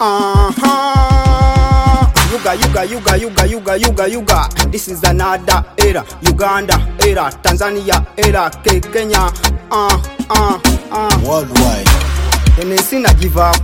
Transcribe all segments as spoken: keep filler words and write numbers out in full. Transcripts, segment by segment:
Uh-huh. Yuga, yuga, yuga, yuga, yuga, yuga, yuga. This is another era. Uganda era, Tanzania era, Kenya. Uh, uh, uh. Worldwide. Enesi na give up.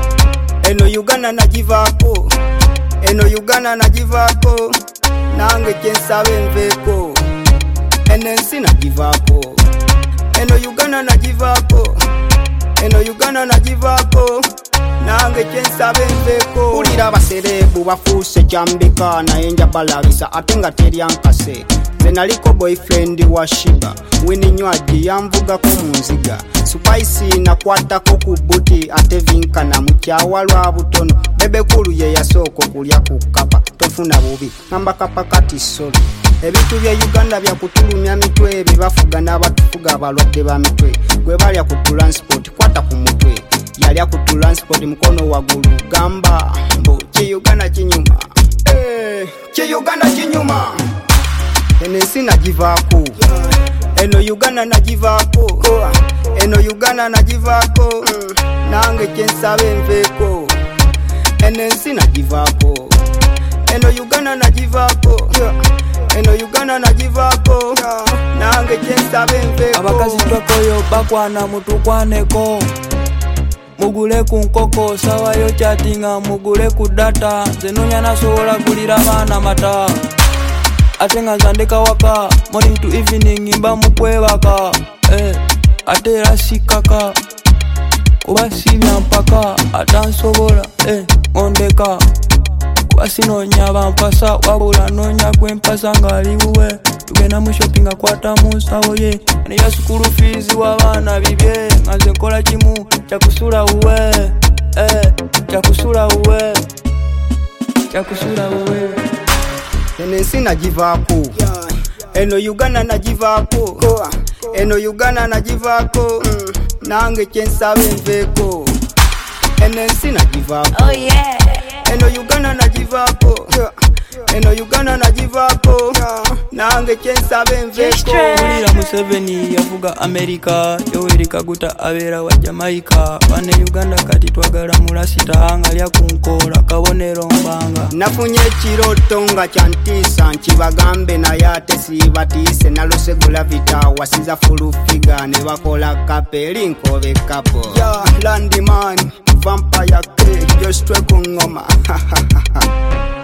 Eno Uganda na give up. Eno Uganda na give up. Nange kensabe mveko. Enesi na give up. Eno Uganda na give up. Eno Uganda na give up. Nange kensabe mveko. Ulira baserebu bafuse jambika na enja balabisa atenga teryankase. Zenaliko boyfriend wa Shiba Wini nywaji yamvuga ko munziga Spicy na kwatako ku buti atevinka na mukyawa lwa butono bebe kulu ye yasoko kulya kukapa tofuna bubi namba kapa kati solo ebitu bya Uganda bya kutulumya mitwe bibafuga n'abatufuga abalwadde ba mitwe gwe balya ku transport kwata ku mutwe yalya ku transport mukono wagulu gamba mbo ki Uganda kinyuma eh ki Uganda kinyuma Enesi na give up. Eno Uganda na give up. Eno Uganda na give up. Nange kensabe mveko. Enesi na give up. Eno Uganda na give up. Eno Uganda na give up. Nange kensabe mveko. Abakazi twakoyo bakwana mutukwaneko. Mugule ku nkoko sawa yo chattinga mugule ku data zenonya nasobola kulira bana mata. Atenga zandeka waka morning to evening imba mukwebaka eh atera sikaka kubasina mpaka atansobola eh ondeka kubasino nyaba mpasa wabula nonya gwempasa ngaliwe tugenda mu shopping akwata musawo ye ne ya school fees wabana bibye ngaze nkola kimu kyakusula uwe eh kyakusula uwe kyakusula uwe Enesi na give up. Eno Uganda na give up. Eno Uganda na give up. Nange kensabe mveko. Enesi na give up. Oh yeah. Eno Uganda na give up. Eno Uganda na give up. Nange kensabe mveko. Ulira Museveni yavuga America Yoweri Kaguta abera wa Jamaica bane Uganda kati twagala mulasita ngalya kunkola kabonero mbanga nafunye kiroto nga kyantisa nkibagambe naye ate sibatise nalosegula vita wasiza full figure ne bakola kapeli nkobe kapo ya Landman vampire ke just kungoma